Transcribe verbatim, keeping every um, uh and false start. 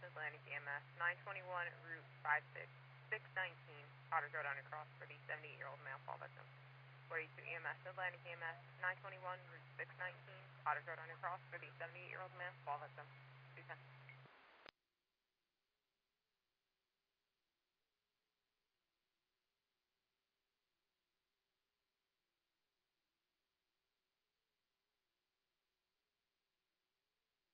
Atlantic E M S, nine twenty-one Route five six six nineteen, Otters Road undercross for the seventy-eight-year-old male fall victim. forty-two E M S, Atlantic E M S, nine twenty-one Route six nineteen, Otters Road undercross for the seventy-eight-year-old male fall victim. two ten.